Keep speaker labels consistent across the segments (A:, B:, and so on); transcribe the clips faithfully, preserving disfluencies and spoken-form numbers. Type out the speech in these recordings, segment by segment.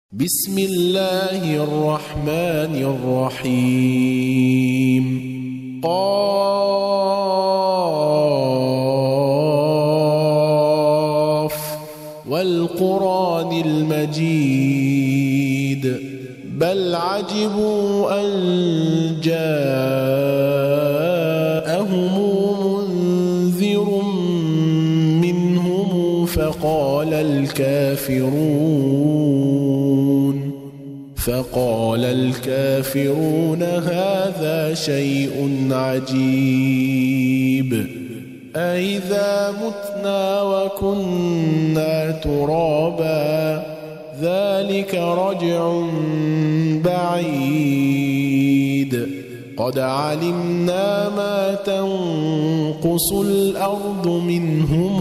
A: بسم الله الرحمن الرحيم قاف والقرآن المجيد بل عجبوا أن جاءهم منذر منهم فقال الكافرون فقال الكافرون هذا شيء عجيب أإذا متنا وكنا ترابا ذلك رجع بعيد قد علمنا ما تنقص الأرض منهم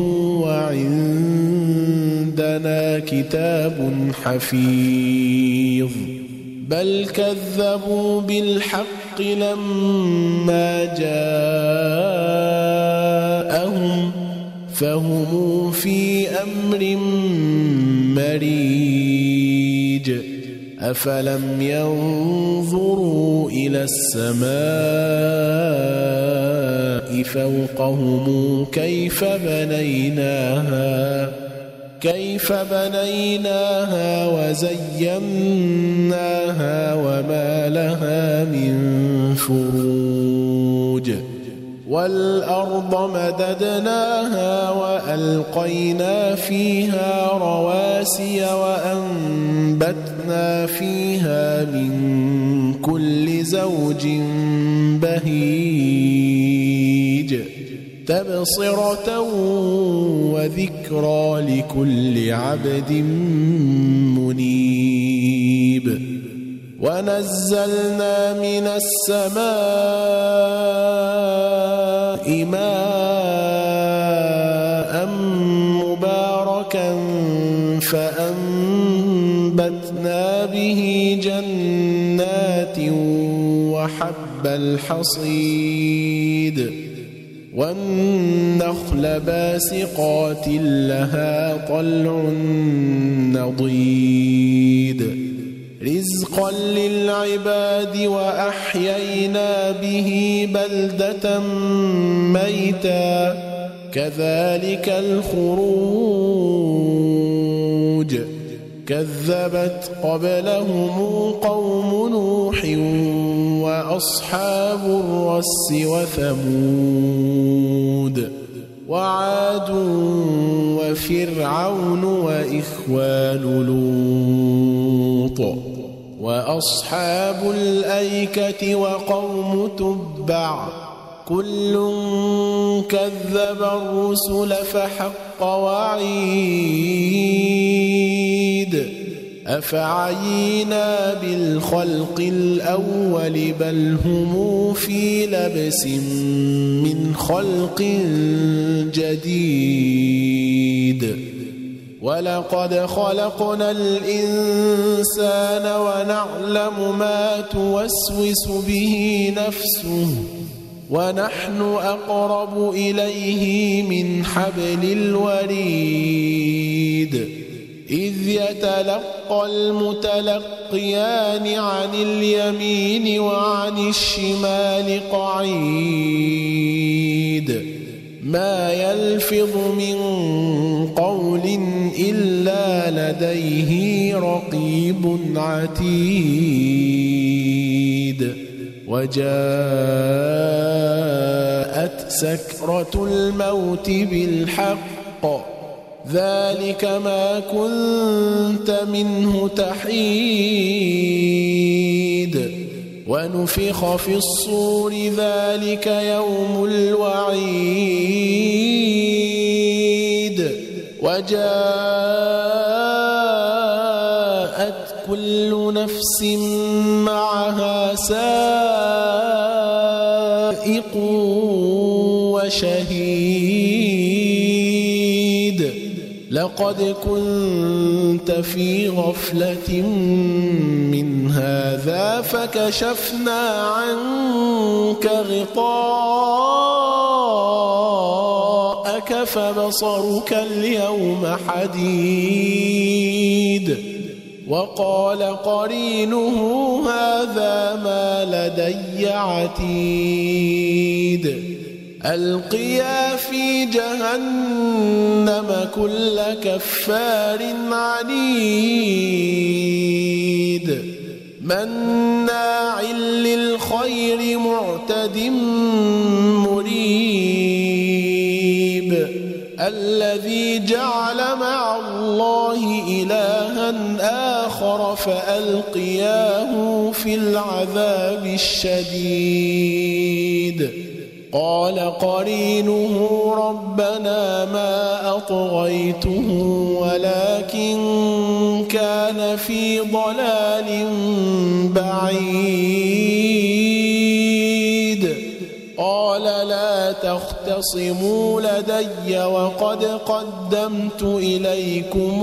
A: وعندنا كتاب حفيظ بل كذبوا بالحق لما جاءهم فهم في أمر مريج أفلم ينظروا إلى السماء فوقهم كيف بنيناها كيف بنيناها وزيناها وما لها من فروج والأرض مددناها وألقينا فيها رواسي وأنبتنا فيها من كل زوج بهيج تبصرة وذكرى لكل عبد منيب ونزلنا من السماء ماء مباركا فأنبتنا به جنات وحب الحصيد والنخل باسقات لها طلع نضيد رزقا للعباد وأحيينا به بلدة ميتا كذلك الخروج كذبت قبلهم قوم نوح وأصحاب الرس وثمود وعاد وفرعون وإخوان لوط وأصحاب الأيكة وقوم تبع كل كذب الرسل فحق وعيد أفعينا بالخلق الأول بل هم في لبس من خلق جديد ولقد خلقنا الإنسان ونعلم ما توسوس به نفسه ونحن أقرب إليه من حبل الوريد إذ يتلقى المتلقيان عن اليمين وعن الشمال قعيد ما يلفظ من قول إلا لديه رقيب عتيد وجاءت سكرة الموت بالحق ذلك ما كنت منه تحيد ونفخ في الصور ذلك يوم الوعيد وجاءت كل نفس معها سائق وشهيد لقد كنت في غفلة من هذا فكشفنا عنك غطاءك فبصرك اليوم حديد وقال قرينه هذا ما لدي عتيد ألقيا في جهنم كل كفار عنيد مناع للخير معتد مريب الذي جعل مع الله إلها آخر فألقياه في العذاب الشديد قال قرينه ربنا ما أطغيته ولكن كان في ضلال بعيد قال لا تختصموا لدي وقد قدمت إليكم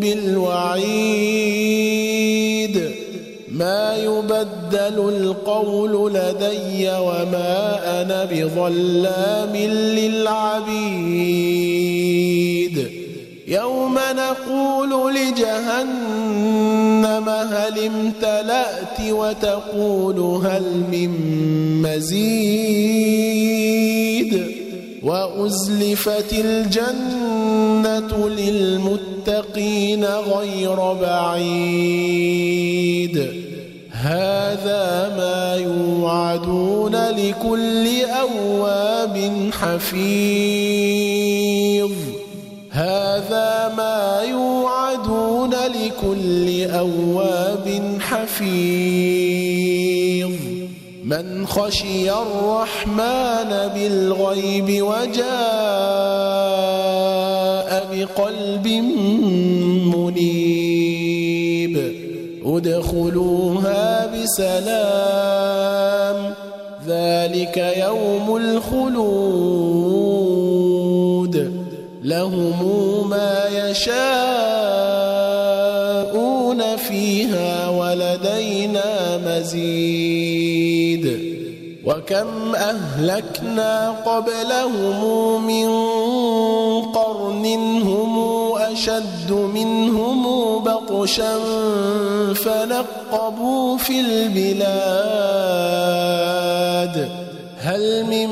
A: بالوعيد ما يبدل القول لدي وما أنا بظلام للعبيد يوم نقول لجهنم هل امتلأت وتقول هل من مزيد وأزلفت الجنة للمتقين غير بعيد هذا ما يوعدون لكل أواب حفيظ هذا ما يوعدون لكل أواب حفيظ من خشي الرحمن بالغيب وجاء بقلب منيب ادخلوها بسلام ذلك يوم الخلود لهم ما يشاءون فيها ولدينا مزيد وكم أهلكنا قبلهم من قرن هم أشد منهم بطشا فنقبوا في البلاد هل من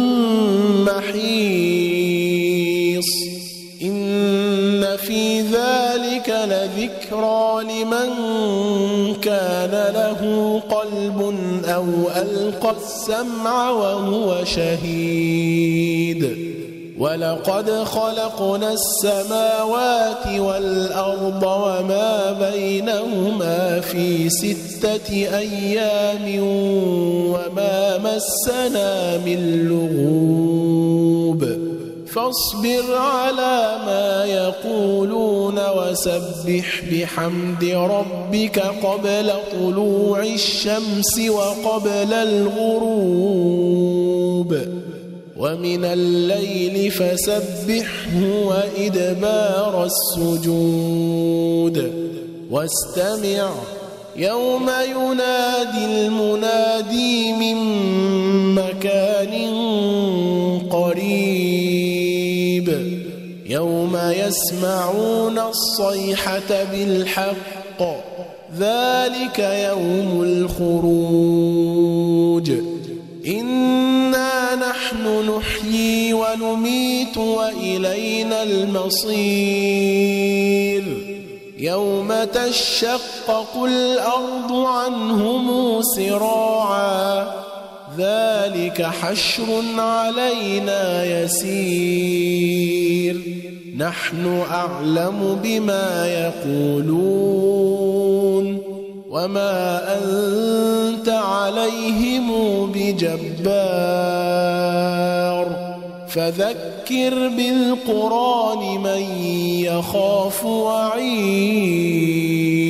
A: محيص إن في ذلك لذكرى لمن كان له قلب أو ألقى السمع وهو شهيد ولقد خلقنا السماوات والأرض وما بينهما في ستة أيام وما مسنا من لغوب فاصبر على ما يقولون وسبح بحمد ربك قبل طلوع الشمس وقبل الغروب ومن الليل فسبحه وإدبار السجود واستمع يوم ينادي المنادي من مكان قريب يوم يسمعون الصيحة بالحق ذلك يوم الخروج إنا نحن نحيي ونميت وإلينا المصير يوم تشقق الأرض عنهم سراعا ذلك حشر علينا يسير نحن أعلم بما يقولون وما أنت عليهم بجبار فذكر بالقرآن من يخاف وعيد